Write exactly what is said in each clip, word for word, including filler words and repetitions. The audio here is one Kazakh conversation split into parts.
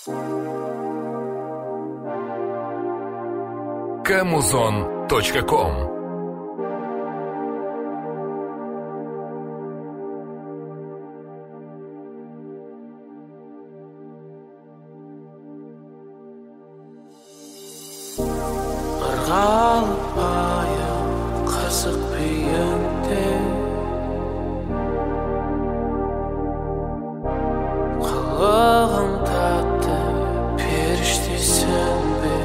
камузон точка ком. Ырғалып аяң қызық биіңде, қылығың татты періштесің бе?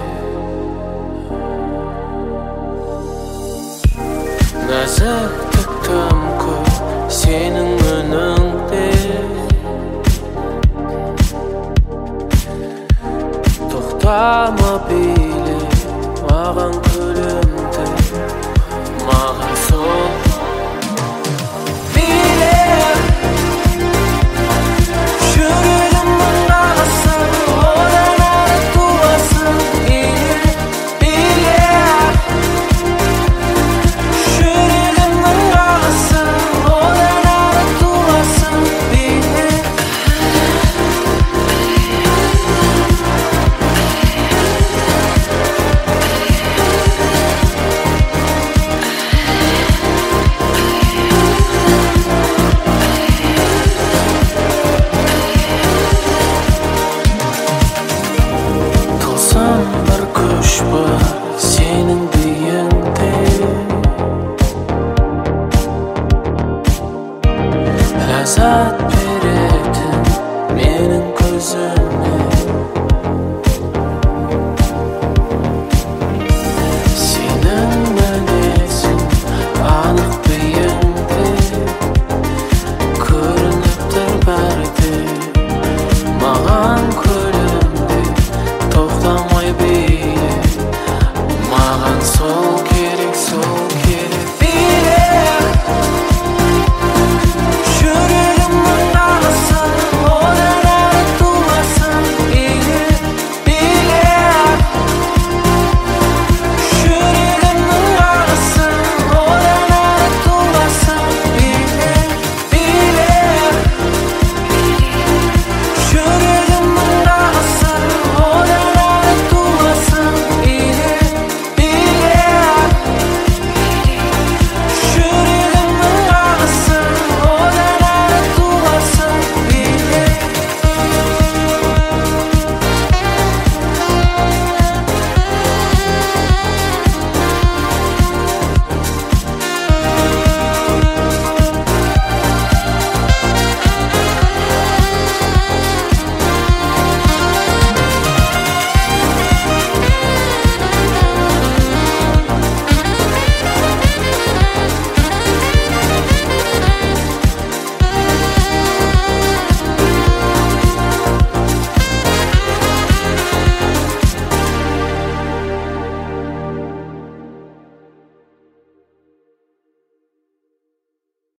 Нәзіктік тым көп сенің үніңде, тоқтама биле маған күлімді, маған сол биле. Жүрегімнің ағысы одан ары туасың, биле, биле. Жүрегімнің ағысы одан ары туасың, биле. Тылсым бір күш бар сенің биіңде, ләззат беретін менің көзіме.